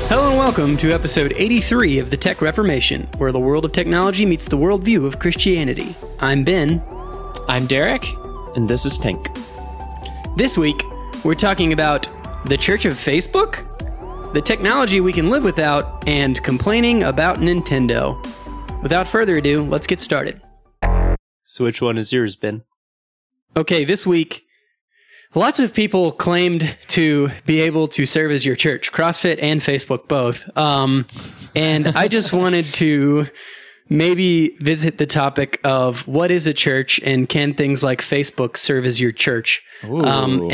Hello and welcome to episode 83 of the Tech Reformation, where the world of technology meets the worldview of Christianity. I'm Ben. I'm Derek. And this is Tank. This week, we're talking about the Church of Facebook, the technology we can live without, and complaining about Nintendo. Without further ado, let's get started. So which one is yours, Ben? Okay, this week, lots of people claimed to be able to serve as your church, CrossFit and Facebook both. And I just wanted to maybe visit the topic of what is a church and can things like Facebook serve as your church? I'll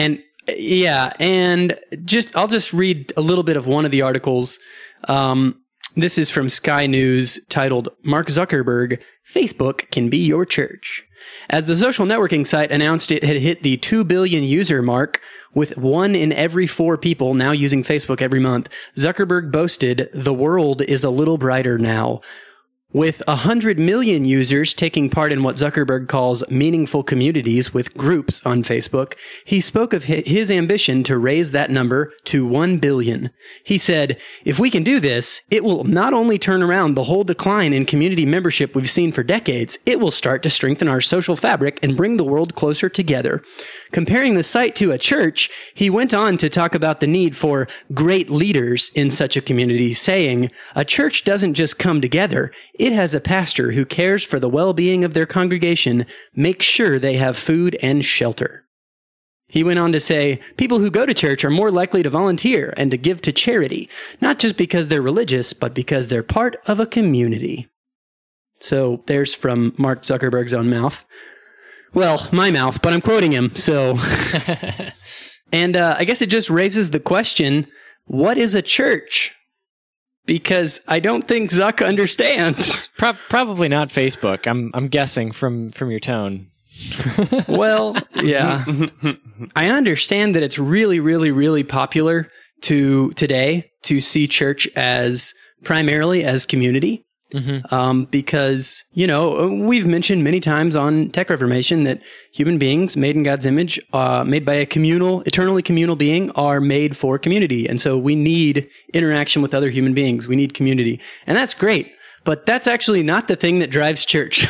just read a little bit of one of the articles. This is from Sky News titled, Mark Zuckerberg, Facebook can be your church. As the social networking site announced it had hit the 2 billion user mark, with 1 in every 4 people now using Facebook every month, Zuckerberg boasted, the world is a little brighter now. With 100 million users taking part in what Zuckerberg calls meaningful communities with groups on Facebook, he spoke of his ambition to raise that number to 1 billion. He said, if we can do this, it will not only turn around the whole decline in community membership we've seen for decades, it will start to strengthen our social fabric and bring the world closer together. Comparing the site to a church, he went on to talk about the need for great leaders in such a community, saying, a church doesn't just come together. It has a pastor who cares for the well-being of their congregation, makes sure they have food and shelter. He went on to say, people who go to church are more likely to volunteer and to give to charity, not just because they're religious, but because they're part of a community. So there's from Mark Zuckerberg's own mouth. Well, my mouth, but I'm quoting him, so... And I guess it just raises the question, what is a church? Because I don't think Zuck understands. It's probably not Facebook. I'm guessing from your tone. Well, yeah. I understand that it's really, really, really popular today to see church as primarily as community. Mm-hmm. Because, we've mentioned many times on Tech Reformation that human beings made in God's image, made by a eternally communal being, are made for community. And so we need interaction with other human beings. We need community. And that's great. But that's actually not the thing that drives church.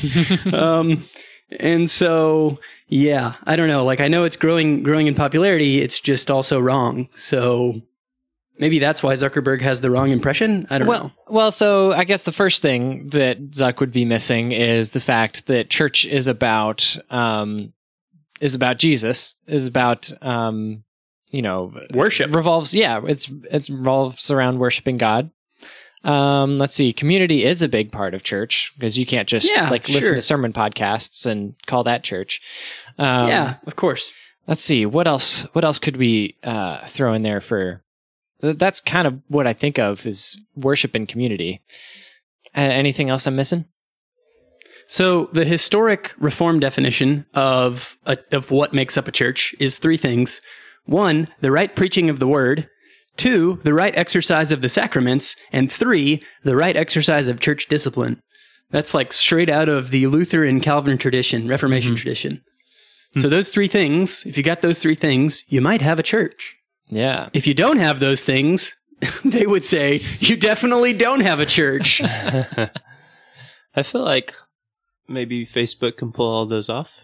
And so, yeah, I don't know. Like, I know it's growing in popularity. It's just also wrong. So... maybe that's why Zuckerberg has the wrong impression. I don't know. Well, so I guess the first thing that Zuck would be missing is the fact that church is about Jesus, is about worship. It revolves around worshiping God. Let's see. Community is a big part of church because you can't just listen to sermon podcasts and call that church. Yeah, of course. Let's see. What else could we throw in there for? That's kind of what I think of is worship and community. Anything else I'm missing? So the historic Reformed definition of what makes up a church is 3 things. 1, the right preaching of the word. 2, the right exercise of the sacraments. And 3, the right exercise of church discipline. That's like straight out of the Lutheran Calvin tradition, Reformation tradition. So those 3 things, if you got those 3 things, you might have a church. Yeah. If you don't have those things, they would say, you definitely don't have a church. I feel like maybe Facebook can pull all those off.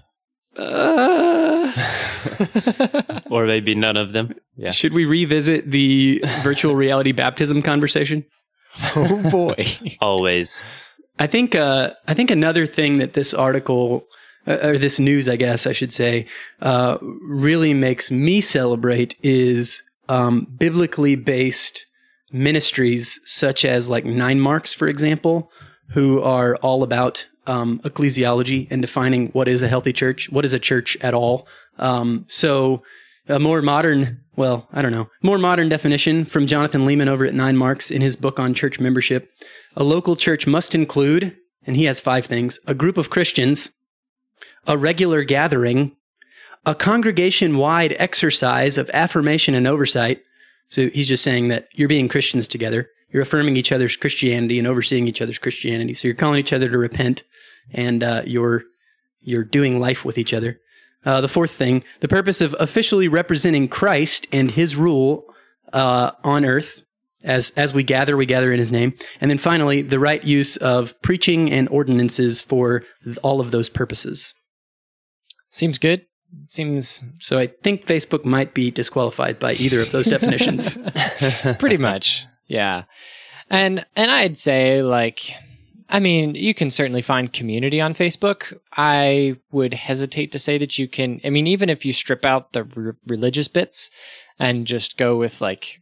Or maybe none of them. Yeah. Should we revisit the virtual reality baptism conversation? Oh, boy. Always. I think another thing that this article... or this news, I guess I should say, really makes me celebrate is biblically based ministries such as like Nine Marks, for example, who are all about ecclesiology and defining what is a healthy church, what is a church at all. So a more modern definition from Jonathan Leeman over at Nine Marks in his book on church membership. A local church must include, and he has 5 things, a group of Christians, a regular gathering, a congregation-wide exercise of affirmation and oversight. So he's just saying that you're being Christians together. You're affirming each other's Christianity and overseeing each other's Christianity. So you're calling each other to repent, and you're doing life with each other. The 4th thing, the purpose of officially representing Christ and his rule on earth. As we gather in his name. And then finally, the right use of preaching and ordinances for all of those purposes. Seems good. Seems so. I think Facebook might be disqualified by either of those definitions. Pretty much, yeah. And I'd say, like, I mean, you can certainly find community on Facebook. I would hesitate to say that you can. I mean, even if you strip out the religious bits and just go with like,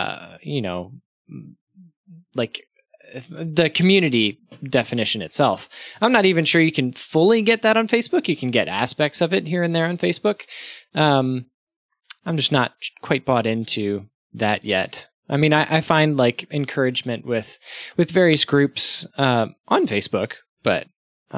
like the community definition itself. I'm not even sure you can fully get that on Facebook. You can get aspects of it here and there on Facebook. I'm just not quite bought into that yet. I mean, I find like encouragement with various groups on Facebook, but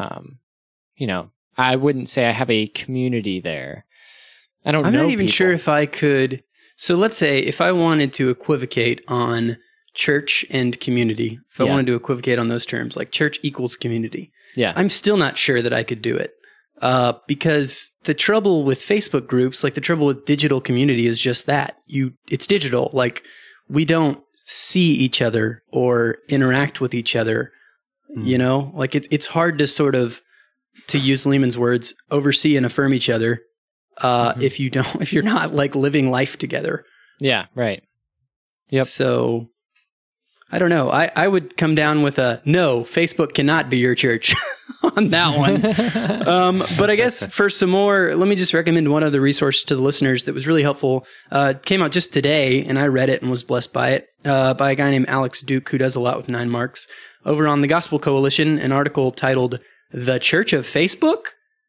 I wouldn't say I have a community there. I'm not even sure if I could. So let's say if I wanted to equivocate on church and community, if I wanted to equivocate on those terms, like church equals community, I'm still not sure that I could do it. Because the trouble with Facebook groups, like the trouble with digital community is just that. It's digital. Like we don't see each other or interact with each other, like it's hard to sort of, to use Lehman's words, oversee and affirm each other. If you're not like living life together. Yeah. Right. Yep. So I don't know. I would come down with a no, Facebook cannot be your church on that one. But I guess for some more, let me just recommend one other resource to the listeners that was really helpful. It came out just today and I read it and was blessed by it, by a guy named Alex Duke, who does a lot with 9 Marks. Over on the Gospel Coalition, an article titled "The Church of Facebook?" ?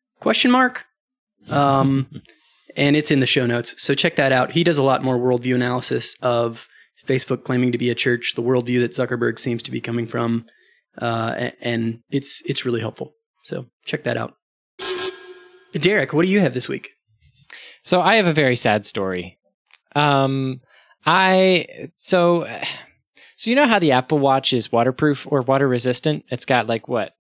And it's in the show notes. So check that out. He does a lot more worldview analysis of Facebook claiming to be a church, the worldview that Zuckerberg seems to be coming from. And it's really helpful. So check that out. Derek, what do you have this week? So I have a very sad story. So you know how the Apple Watch is waterproof or water resistant? It's got like what?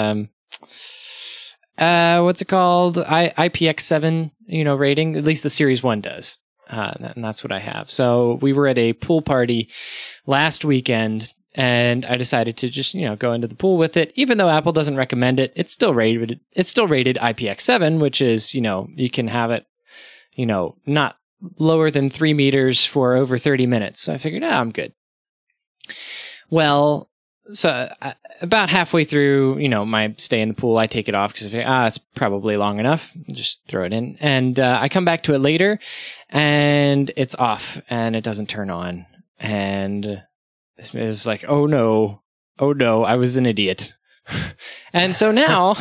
What's it called? IPX7, rating. At least the Series 1 does. And that's what I have. So we were at a pool party last weekend, and I decided to just, go into the pool with it. Even though Apple doesn't recommend it, it's still rated IPX7, which is, you can have it, not lower than 3 meters for over 30 minutes. So I figured, I'm good. Well, so about halfway through, my stay in the pool, I take it off because I figure, it's probably long enough. Just throw it in. And I come back to it later and it's off and it doesn't turn on. And it's like, oh no, I was an idiot. And so now,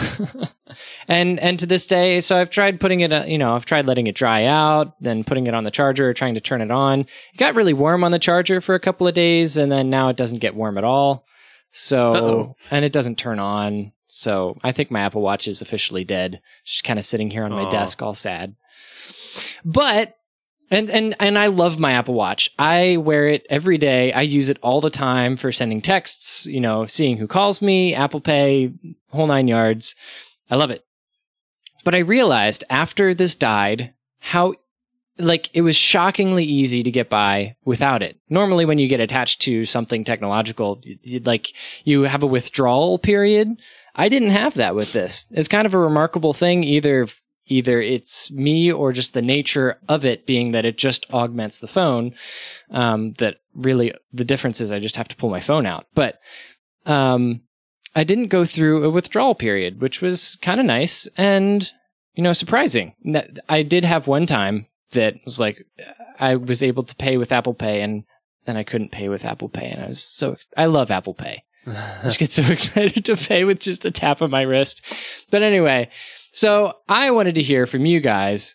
and to this day, so I've tried putting it, I've tried letting it dry out, then putting it on the charger, trying to turn it on. It got really warm on the charger for a couple of days, and then now it doesn't get warm at all. So, and it doesn't turn on. So I think my Apple Watch is officially dead. Just kind of sitting here on my desk, all sad. But, and I love my Apple Watch. I wear it every day. I use it all the time for sending texts, seeing who calls me, Apple Pay, whole 9 yards. I love it. But I realized after this died, how it was shockingly easy to get by without it. Normally when you get attached to something technological, you have a withdrawal period. I didn't have that with this. It's kind of a remarkable thing. Either it's me or just the nature of it being that it just augments the phone. That really the difference is I just have to pull my phone out. But I didn't go through a withdrawal period, which was kind of nice and surprising. I did have one time that was like, I was able to pay with Apple Pay and then I couldn't pay with Apple Pay. And I love Apple Pay. I just get so excited to pay with just a tap of my wrist. But anyway, so I wanted to hear from you guys,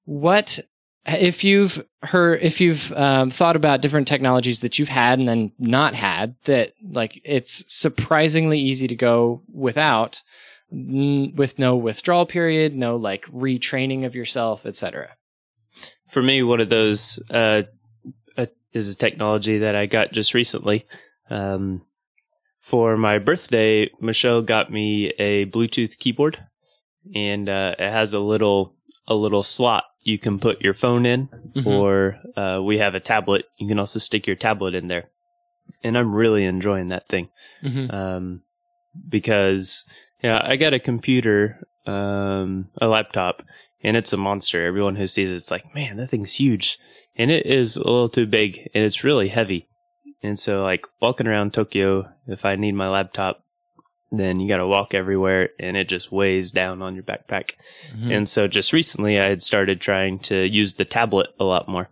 if you've thought about different technologies that you've had and then not had that it's surprisingly easy to go without, with no withdrawal period, no retraining of yourself, etc. For me, one of those is a technology that I got just recently. For my birthday, Michelle got me a Bluetooth keyboard, and it has a little slot you can put your phone in, or we have a tablet. You can also stick your tablet in there. and I'm really enjoying that thing. Because I got a computer, a laptop, and it's a monster. Everyone who sees it's like, man, that thing's huge. And it is a little too big, and it's really heavy. And so, like, walking around Tokyo, if I need my laptop, then you got to walk everywhere, and it just weighs down on your backpack. And so just recently, I had started trying to use the tablet a lot more.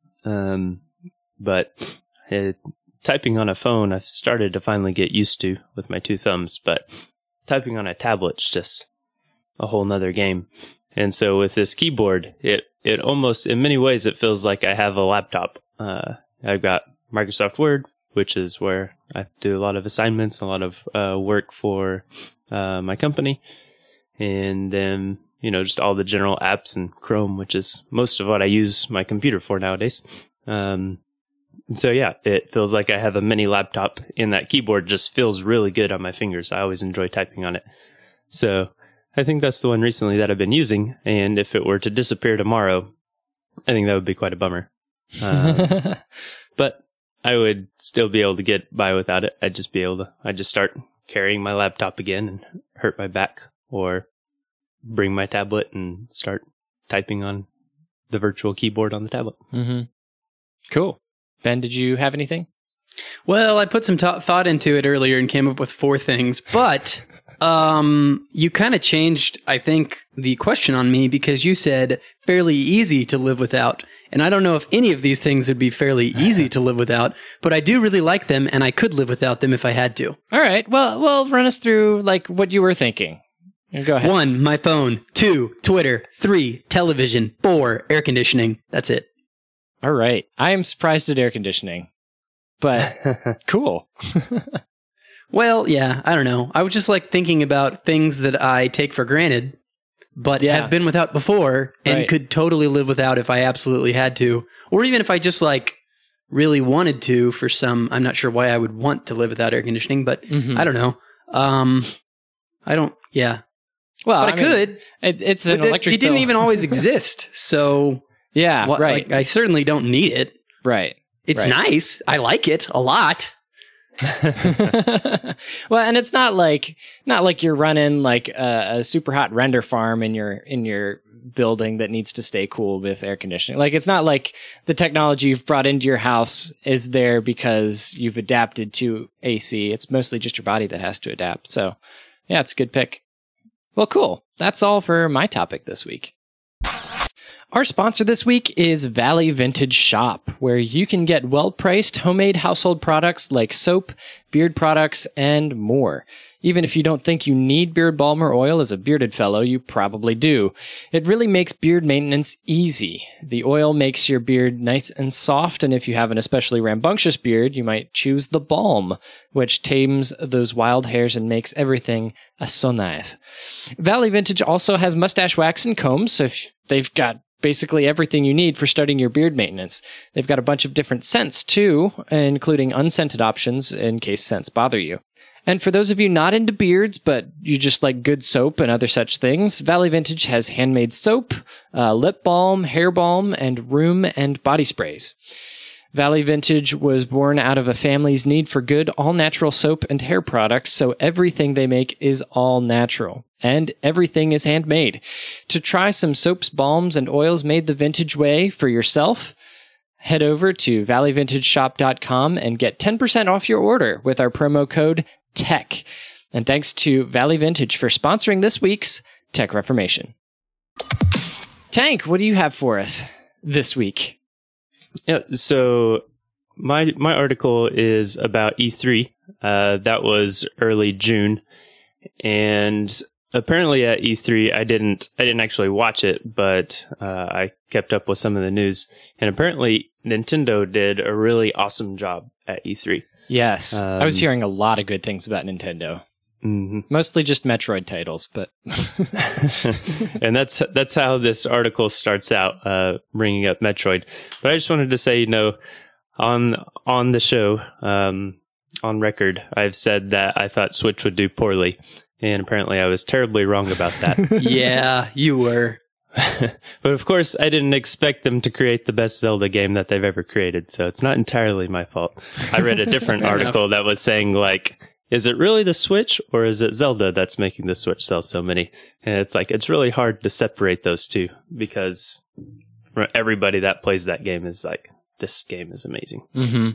But typing on a phone, I've started to finally get used to with my two thumbs. But typing on a tablet's just a whole nother game. And so with this keyboard, it almost, in many ways, it feels like I have a laptop. I've got Microsoft Word, which is where I do a lot of assignments, a lot of work for my company. And then, just all the general apps and Chrome, which is most of what I use my computer for nowadays. So yeah, it feels like I have a mini laptop, and that keyboard just feels really good on my fingers. I always enjoy typing on it. So I think that's the one recently that I've been using. And if it were to disappear tomorrow, I think that would be quite a bummer. But I would still be able to get by without it. I'd just start carrying my laptop again and hurt my back, or bring my tablet and start typing on the virtual keyboard on the tablet. Cool. Ben, did you have anything? Well, I put some thought into it earlier and came up with 4 things, but you kind of changed, I think, the question on me, because you said fairly easy to live without. And I don't know if any of these things would be fairly easy to live without, but I do really like them, and I could live without them if I had to. All right. Well, run us through like what you were thinking. Go ahead. 1, my phone. 2, Twitter. 3, television. 4, air conditioning. That's it. All right. I am surprised at air conditioning, but cool. Well, yeah, I don't know. I was just like thinking about things that I take for granted, but have been without before and could totally live without if I absolutely had to. Or even if I just like really wanted to for some, I'm not sure why I would want to live without air conditioning, but I don't know. Well, but I could. It's an electric It didn't even always exist. So yeah, right. Like, I certainly don't need it. Right. It's nice. I like it a lot. Well, and it's not like you're running like a super hot render farm in your building that needs to stay cool with air conditioning. Like, it's not like the technology you've brought into your house is there because you've adapted to AC. It's mostly just your body that has to adapt. So yeah, it's a good pick. Well, cool. That's all for my topic this week. Our sponsor this week is Valley Vintage Shop, where you can get well-priced homemade household products like soap, beard products, and more. Even if you don't think you need beard balm or oil as a bearded fellow, you probably do. It really makes beard maintenance easy. The oil makes your beard nice and soft, and if you have an especially rambunctious beard, you might choose the balm, which tames those wild hairs and makes everything so nice. Valley Vintage also has mustache wax and combs, so if they've got basically everything you need for starting your beard maintenance. They've got a bunch of different scents too, including unscented options in case scents bother you. And for those of you not into beards, but you just like good soap and other such things, Valley Vintage has handmade soap, lip balm, hair balm, and room and body sprays. Valley Vintage was born out of a family's need for good, all-natural soap and hair products, so everything they make is all natural. And everything is handmade. To try some soaps, balms, and oils made the vintage way for yourself, head over to valleyvintageshop.com and get 10% off your order with our promo code TECH. And thanks to Valley Vintage for sponsoring this week's Tech Reformation. Tank, what do you have for us this week? Yeah, so my article is about E3. That was early June, and apparently at E3 I didn't actually watch it, but I kept up with some of the news, and apparently Nintendo did a really awesome job at E3. Yes, I was hearing a lot of good things about Nintendo. Mm-hmm. Mostly just Metroid titles, but and that's how this article starts out, bringing up Metroid. But I just wanted to say, on the show, on record, I've said that I thought Switch would do poorly, and apparently I was terribly wrong about that. Yeah, you were. But of course, I didn't expect them to create the best Zelda game that they've ever created, so it's not entirely my fault. I read a different article that was saying, like, is it really the Switch or is it Zelda that's making the Switch sell so many? And it's like, it's really hard to separate those two because for everybody that plays that game is like, this game is amazing.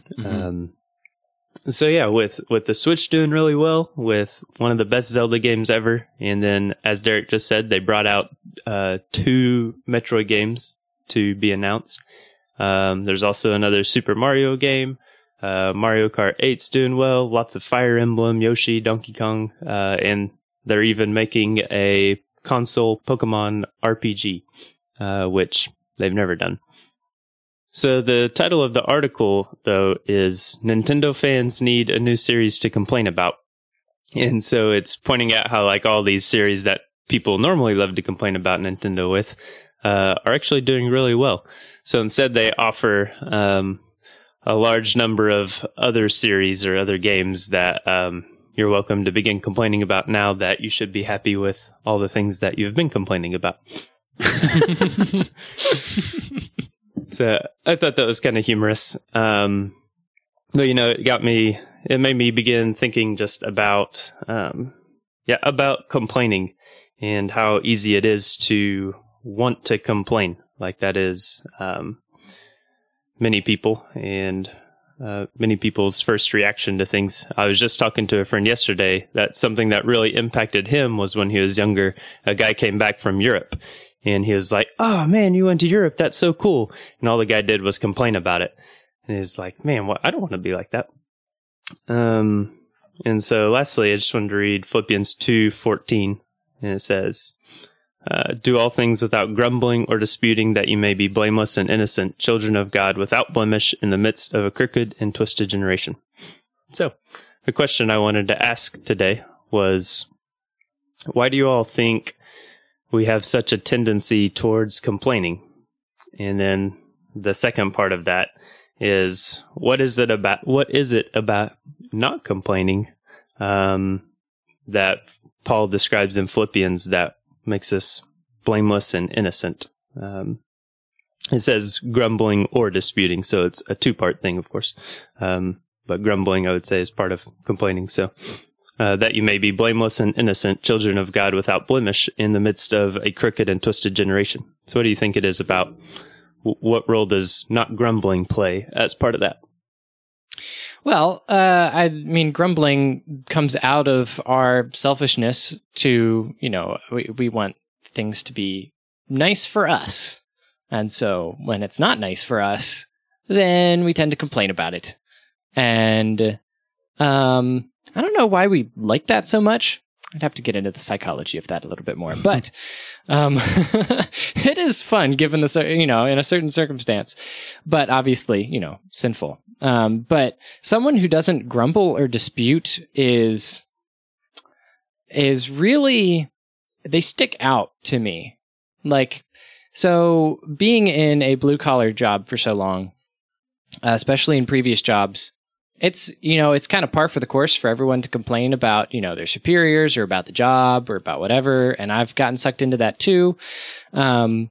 So yeah, with the Switch doing really well, with one of the best Zelda games ever, and then as Derek just said, they brought out 2 Metroid games to be announced. There's also another Super Mario game. Mario Kart 8's doing well. Lots of Fire Emblem, Yoshi, Donkey Kong, and they're even making a console Pokemon RPG, which they've never done. So the title of the article, though, is Nintendo Fans Need a New Series to Complain About. And so it's pointing out how like all these series that people normally love to complain about Nintendo with are actually doing really well. So instead they offer a large number of other series or other games that you're welcome to begin complaining about now that you should be happy with all the things that you've been complaining about. So I thought that was kind of humorous. But, you know, it made me begin thinking just about complaining and how easy it is to want to complain. Like that is many people and many people's first reaction to things. I was just talking to a friend yesterday that something that really impacted him was when he was younger, a guy came back from Europe. And he was like, "Oh man, you went to Europe. That's so cool." And all the guy did was complain about it. And he's like, "Man, I don't want to be like that." And so lastly, I just wanted to read Philippians 2:14. And it says, "Do all things without grumbling or disputing, that you may be blameless and innocent, children of God without blemish in the midst of a crooked and twisted generation." So the question I wanted to ask today was, why do you all think we have such a tendency towards complaining? And then the second part of that is, what is it about not complaining that Paul describes in Philippians that makes us blameless and innocent? It says grumbling or disputing, so it's a 2-part thing, of course. But grumbling, I would say, is part of complaining. So that you may be blameless and innocent, children of God without blemish in the midst of a crooked and twisted generation. So what do you think it is about? What role does not grumbling play as part of that? Well, I mean, grumbling comes out of our selfishness to, you know, we want things to be nice for us. And so when it's not nice for us, then we tend to complain about it. And I don't know why we like that so much. I'd have to get into the psychology of that a little bit more, but it is fun given the, you know, in a certain circumstance, but obviously, you know, sinful. But someone who doesn't grumble or dispute is really, they stick out to me. Like, so being in a blue collar job for so long, especially in previous jobs, it's, you know, it's kind of par for the course for everyone to complain about, you know, their superiors or about the job or about whatever. And I've gotten sucked into that too. And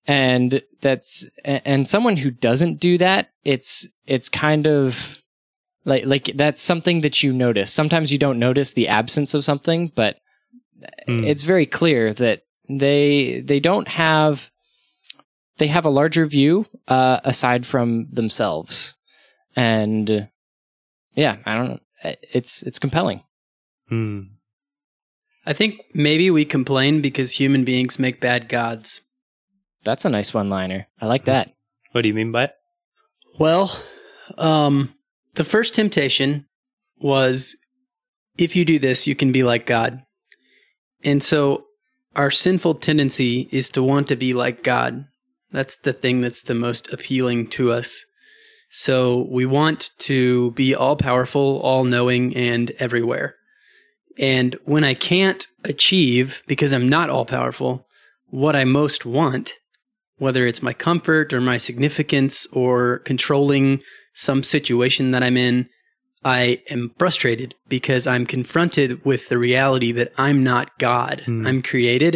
someone who doesn't do that, it's kind of like that's something that you notice. Sometimes you don't notice the absence of something, but it's very clear that they have a larger view, aside from themselves. And yeah, I don't know. It's compelling. I think maybe we complain because human beings make bad gods. That's a nice one-liner. I like that. What do you mean by it? Well, the first temptation was, if you do this, you can be like God. And so our sinful tendency is to want to be like God. That's the thing that's the most appealing to us. So we want to be all-powerful, all-knowing, and everywhere. And when I can't achieve, because I'm not all-powerful, what I most want, whether it's my comfort or my significance or controlling some situation that I'm in, I am frustrated because I'm confronted with the reality that I'm not God. I'm created,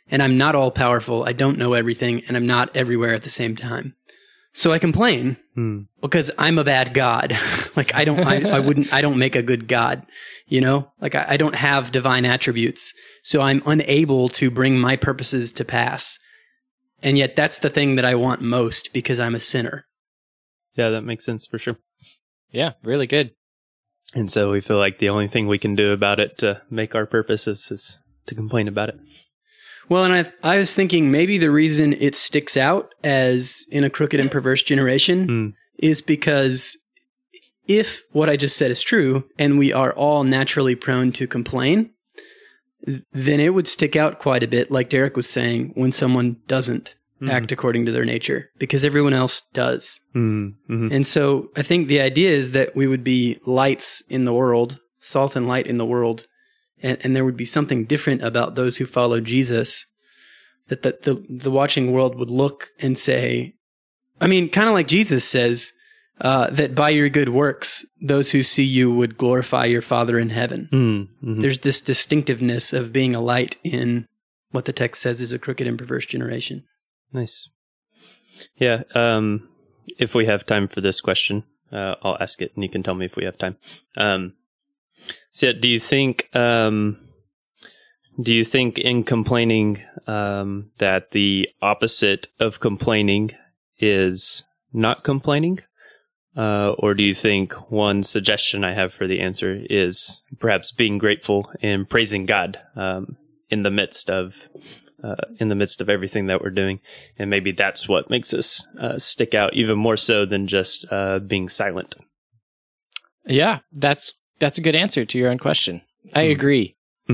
and I'm not all powerful. I don't know everything, and I'm not everywhere at the same time. So I complain because I'm a bad God. Like I don't make a good God, you know, like I don't have divine attributes. So I'm unable to bring my purposes to pass. And yet that's the thing that I want most because I'm a sinner. Yeah, that makes sense for sure. Yeah, really good. And so we feel like the only thing we can do about it to make our purposes is to complain about it. Well, and I was thinking maybe the reason it sticks out as in a crooked and perverse generation is because if what I just said is true, and we are all naturally prone to complain, then it would stick out quite a bit, like Derek was saying, when someone doesn't act according to their nature, because everyone else does. And so I think the idea is that we would be lights in the world, salt and light in the world, and there would be something different about those who follow Jesus, that the watching world would look and say, I mean, kind of like Jesus says, that by your good works, those who see you would glorify your Father in heaven. There's this distinctiveness of being a light in what the text says is a crooked and perverse generation. Nice. Yeah. If we have time for this question, I'll ask it and you can tell me if we have time. So do you think in complaining that the opposite of complaining is not complaining? Or do you think one suggestion I have for the answer is perhaps being grateful and praising God in the midst of everything that we're doing, and maybe that's what makes us stick out even more so than just being silent? Yeah, that's a good answer to your own question. I agree.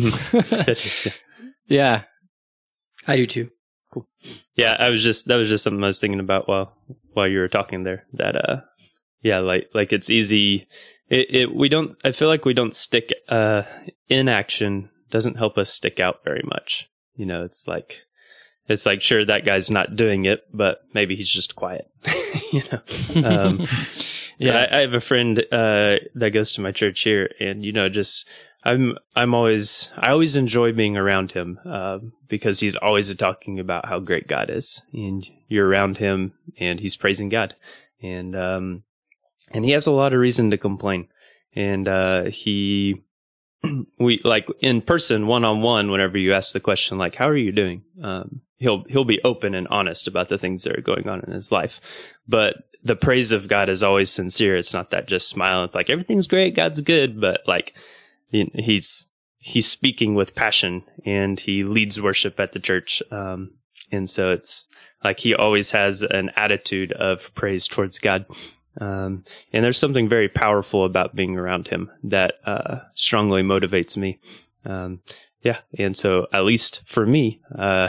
Yeah, I do too. Cool. Yeah, that was just something I was thinking about while you were talking there. That yeah, like it's easy. I feel like we don't stick. Inaction doesn't help us stick out very much. You know, it's like sure, that guy's not doing it, but maybe he's just quiet. You know. Yeah, I have a friend that goes to my church here, and you know, just I always enjoy being around him because he's always talking about how great God is, and you're around him, and he's praising God, and he has a lot of reason to complain, and we like in person, one-on-one, whenever you ask the question like, how are you doing? He'll be open and honest about the things that are going on in his life, but the praise of God is always sincere. It's not that just smile. It's like, everything's great, God's good, but like he's speaking with passion, and he leads worship at the church. And so it's like he always has an attitude of praise towards God. And there's something very powerful about being around him that strongly motivates me. Yeah, and so at least for me,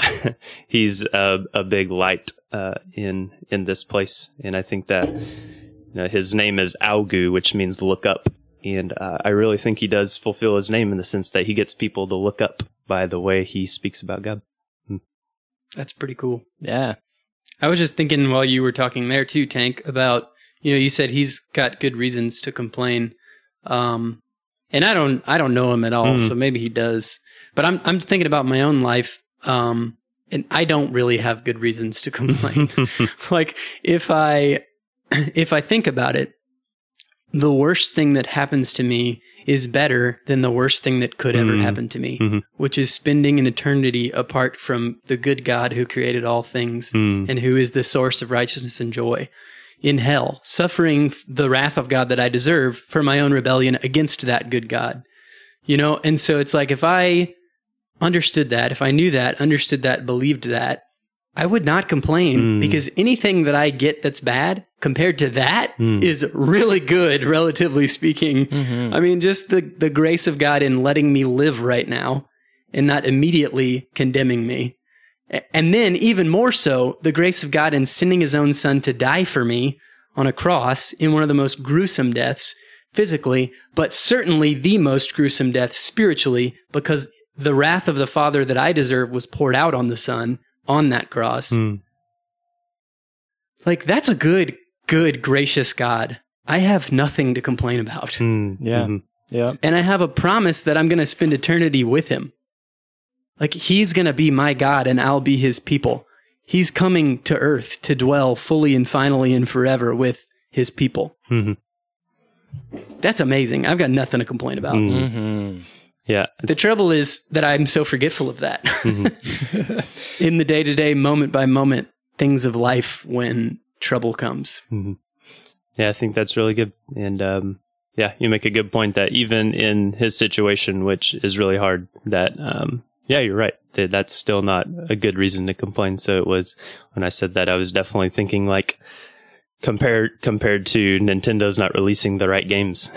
he's a big light in this place, and I think that his name is Augu, which means look up, and I really think he does fulfill his name in the sense that he gets people to look up by the way he speaks about God. That's pretty cool. Yeah, I was just thinking while you were talking there too, Tank, about you said he's got good reasons to complain, and I don't know him at all, so maybe he does. But I'm thinking about my own life, and I don't really have good reasons to complain. Like if I think about it, the worst thing that happens to me is better than the worst thing that could ever happen to me, which is spending an eternity apart from the good God who created all things and who is the source of righteousness and joy in hell, suffering the wrath of God that I deserve for my own rebellion against that good God. And so it's like if I understood that, if I knew that, understood that, believed that, I would not complain because anything that I get that's bad compared to that is really good, relatively speaking. I mean, just the grace of God in letting me live right now and not immediately condemning me. And then even more so, the grace of God in sending his own son to die for me on a cross in one of the most gruesome deaths physically, but certainly the most gruesome death spiritually, because the wrath of the Father that I deserve was poured out on the Son on that cross. Like, that's a good, gracious God. I have nothing to complain about. Yeah. Yeah. And I have a promise that I'm going to spend eternity with him. Like, he's going to be my God and I'll be his people. He's coming to earth to dwell fully and finally and forever with his people. Mm-hmm. That's amazing. I've got nothing to complain about. Mm-hmm. Yeah. The trouble is that I'm so forgetful of that. Mm-hmm. In the day-to-day, moment by moment, things of life when trouble comes. Mm-hmm. Yeah, I think that's really good. And yeah, you make a good point that even in his situation, which is really hard, that yeah, you're right. That's still not a good reason to complain. So it was, when I said that, I was definitely thinking like, compared to Nintendo's not releasing the right games.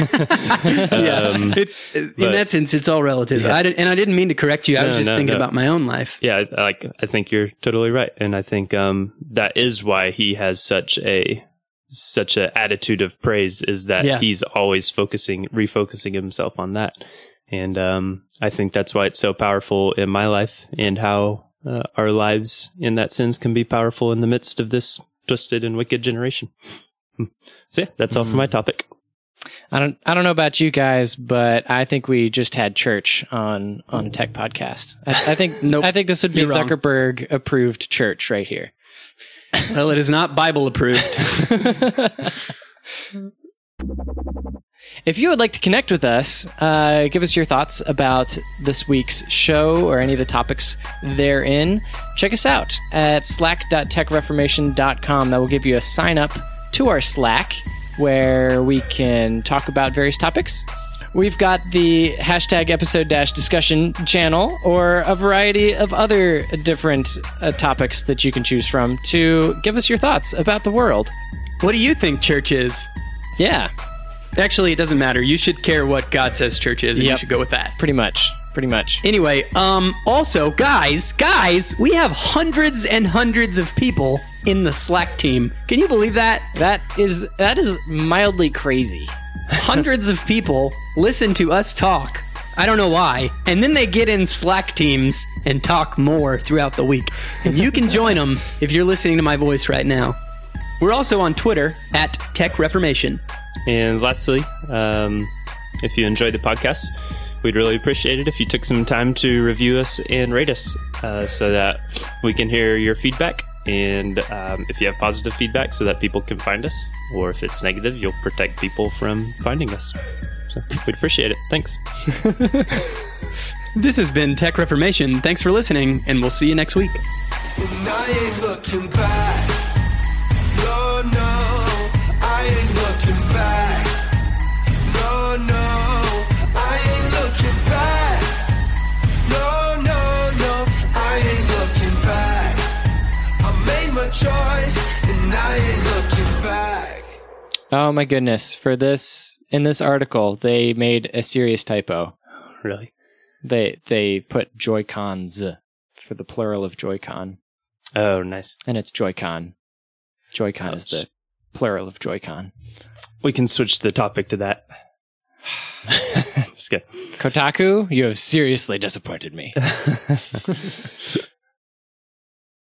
It's in that sense, it's all relative. Yeah. I didn't mean to correct you. I was just thinking about my own life. Yeah, I think you're totally right, and I think that is why he has such a attitude of praise, is that he's always refocusing himself on that, and I think that's why it's so powerful in my life, and how our lives in that sense can be powerful in the midst of this twisted and wicked generation. So yeah, that's all for my topic. I don't know about you guys, but I think we just had church on Tech Podcast. I think Nope. I think this would be You're wrong. Zuckerberg approved church right here. Well, it is not Bible approved. If you would like to connect with us, give us your thoughts about this week's show or any of the topics therein, check us out at slack.techreformation.com. That will give you a sign up to our Slack where we can talk about various topics. We've got the hashtag episode-discussion channel, or a variety of other different topics that you can choose from to give us your thoughts about the world. What do you think church is? Yeah, Actually, it doesn't matter. You should care what God says church is, and you Yep. should go with that. pretty much. Anyway, also, guys, we have hundreds and hundreds of people in the Slack team. Can you believe that? That is mildly crazy. Hundreds of people listen to us talk. I don't know why. And then they get in Slack teams and talk more throughout the week. And you can join them if you're listening to my voice right now. We're also on Twitter at Tech Reformation. And lastly, if you enjoyed the podcast, we'd really appreciate it if you took some time to review us and rate us, so that we can hear your feedback. And if you have positive feedback, so that people can find us, or if it's negative, you'll protect people from finding us. So we'd appreciate it. Thanks. This has been Tech Reformation. Thanks for listening, and we'll see you next week. And I ain't looking back. No, I ain't looking back. No, I ain't looking back. No, I ain't looking back. I made my choice, and I ain't looking back. Oh my goodness. In this article, they made a serious typo. Really? They put Joy-Cons for the plural of Joy-Con, Oh, nice. and it's Joy-Con. Joy-Con is the plural of Joy-Con. We can switch the topic to that. Just kidding. Kotaku, you have seriously disappointed me.